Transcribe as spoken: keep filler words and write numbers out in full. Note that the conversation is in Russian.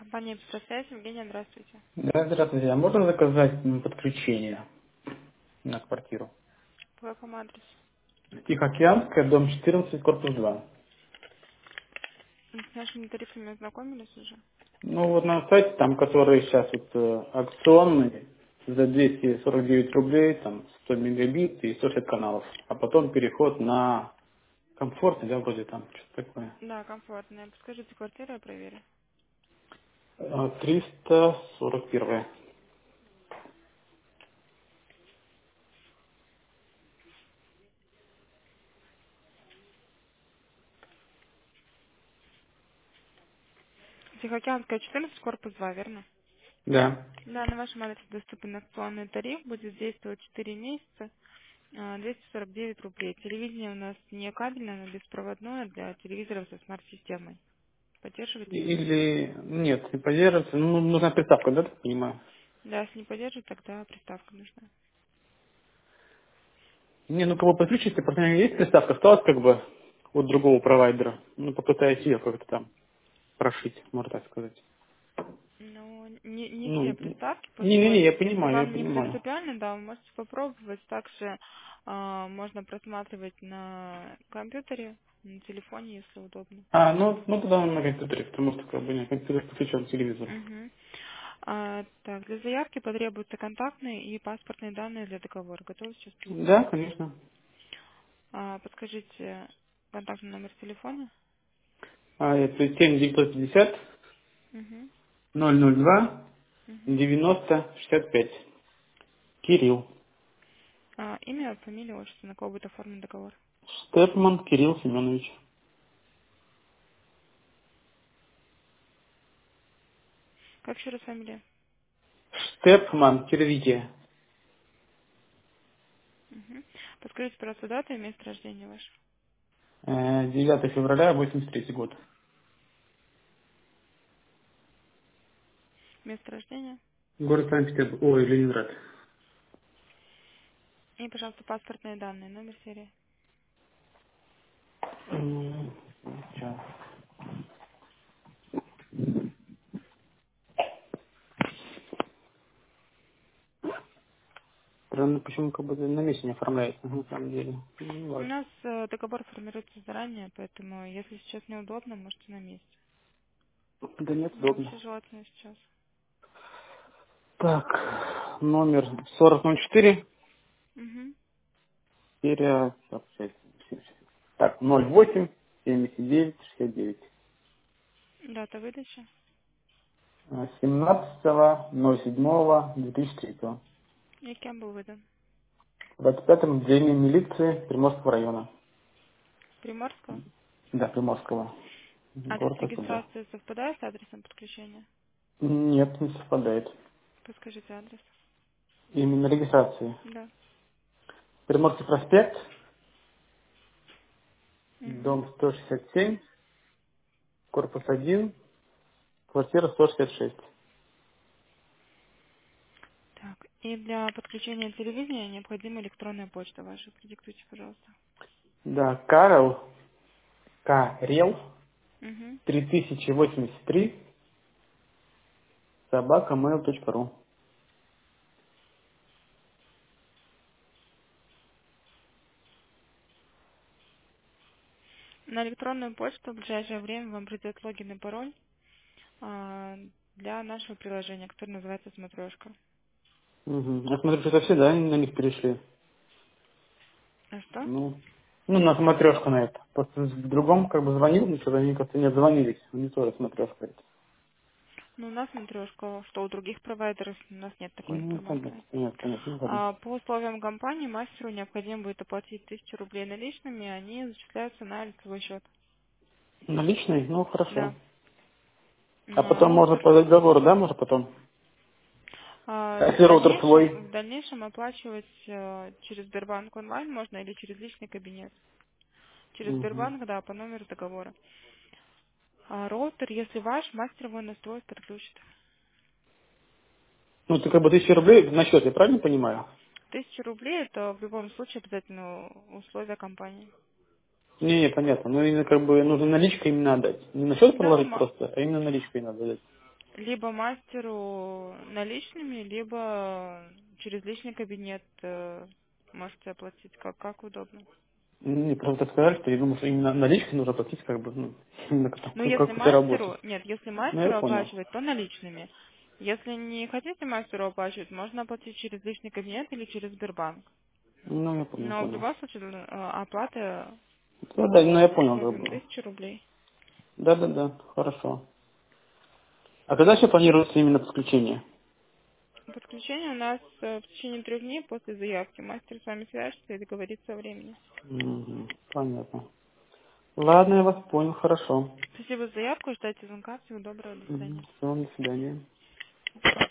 Компания «Экстрасвязь». Евгения, здравствуйте. Да, здравствуйте. А можно заказать м, подключение на квартиру? По какому адресу? Тихоокеанская, дом четырнадцать, корпус два. С нашими тарифами ознакомились уже? Ну вот на сайте, там, который сейчас вот э, акционный, за двести сорок девять рублей, там сто мегабит и сто шестьдесят каналов. А потом переход на комфортный, да, вроде там, что-то такое. Да, комфортная. Подскажите квартиру, я проверю. А, триста сорок один. Тихоокеанская, четырнадцать, корпус два, верно? Да. Да, на вашем адресе доступен акционный тариф. Будет действовать четыре месяца. а, двести сорок девять рублей. Телевидение у нас не кабельное, но беспроводное для телевизоров со смарт-системой. Поддерживаете? Или нет, не поддерживается. Ну, нужна приставка, да, так понимаю? Да, если не поддерживает, тогда приставка нужна. Не, ну кого подключите, просто у меня есть приставка, осталась как бы от другого провайдера. Ну, попытаюсь ее как-то там прошить, можно так сказать. Ну, не, не Ну, все приставки не-не-не, подходят. я Если понимаю, я вам не понимаю. принципиально, да, вы можете попробовать. Также а, можно просматривать на компьютере, на телефоне, если удобно. А, ну, ну тогда на компьютере, потому что как бы не компьютер подключен к телевизору. Мгм. А, так, для заявки потребуются контактные и паспортные данные для договора. Готовы сейчас Да, предоставить? конечно. А, подскажите контактный номер телефона. А, это семь девятьсот пятьдесят Угу. ноль ноль два Угу. девяносто шестьдесят пять. Кирилл. А, имя, фамилия, отчество, на кого будет оформлен договор. Штепман Кирилл Семенович. Как еще раз фамилия? Штепман, Кирвите. Угу. Подскажите, пожалуйста, дату и место рождения ваше. Э, девятого февраля восемьдесят третий год. Место рождения. Город Санкт-Петербург. Ой, Ленинград. И, пожалуйста, паспортные данные, номер серии. М, щас. Странно, почему как бы на месте не оформляется, на самом деле. Ну, У ладно. нас э, договор формируется заранее, поэтому, если сейчас неудобно, можете на месте. Да нет, Но удобно. вообще желательно сейчас. Так, номер сорок ноль четыре, Угу. серия так, шесть, семь, шесть. Так, ноль восемь семьдесят девять шестьдесят девять. Дата выдачи. семнадцатого ноль седьмого две тысячи третьего. И кем был выдан? двадцать пятом отделение милиции Приморского района. Приморского. Да, Приморского. Адрес Город Краснодар. регистрации совпадает с адресом подключения? Нет, не совпадает. Подскажите адрес. Именно регистрации. Да. Приморский проспект, Угу. дом сто шестьдесят семь, корпус один, квартира сто шестьдесят шесть. Так, и для подключения телевидения необходима электронная почта ваша. Продиктуйте, пожалуйста. Да, Карл, Карел, Угу. три тысячи восемьдесят три, собака mail точка ру. На электронную почту в ближайшее время вам придет логин и пароль а, для нашего приложения, которое называется «Смотрешка». Угу. Я смотрю, что это все, да, на них перешли. А что? Ну, ну, на смотрешку на это. Просто в другом как бы звонил, но что-то они как-то не отзвонились. Не тоже смотрешка это. Ну, у нас смотрешка, что у других провайдеров, у нас нет такой Ну, понятно, информации. понятно, понятно, ну, ладно. А, по условиям компании мастеру необходимо будет оплатить тысячу рублей наличными, они зачисляются на лицевой счет. Наличный? Ну, хорошо. Да. А На потом можно роутер. по договору, да, можно потом? А, А в если роутер дальнейшем, свой? в дальнейшем оплачивать э, через Сбербанк онлайн можно или через личный кабинет. Через Угу. Сбербанк, да, по номеру договора. А роутер, если ваш, мастер его настроит, подключит. Ну, ты как бы тысяча рублей на счет, я правильно понимаю? Тысяча рублей это в любом случае обязательно условия компании. Не, не, понятно. Ну, именно как бы нужно наличкой именно отдать. Не на счет Да, вы, положить мо- просто, а именно наличкой надо дать. Либо мастеру наличными, либо через личный кабинет э, можете оплатить, как, как удобно. Не, просто так сказали, что я думал, что именно наличкой нужно платить, как бы, ну, именно как, Ну, как, если как это работает. мастеру, нет, если Ну, я мастеру понял. оплачивать, то наличными. Если не хотите мастеру оплачивать, можно оплатить через личный кабинет или через Сбербанк. Ну, я понял, Но в понял. любом случае э, оплата Да, да, ну, я по понял, как условиям бы. тысячи рублей. Да, да, да, хорошо. А когда еще планируется именно подключение? Подключение у нас э, в течение трех дней после заявки. Мастер с вами свяжется и договорится о времени. Мгм, понятно. Ладно, я вас понял, хорошо. Спасибо за заявку, ждайте звонка. Всего доброго, до свидания. Все, до свидания.